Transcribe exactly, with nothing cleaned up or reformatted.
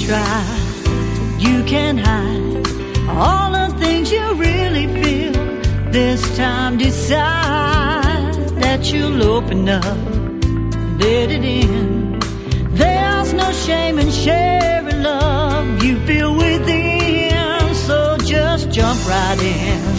try. You can hide all the things you really feel. This time decide that you'll open up, let it in. There's no shame in sharing love you feel within, so just jump right in.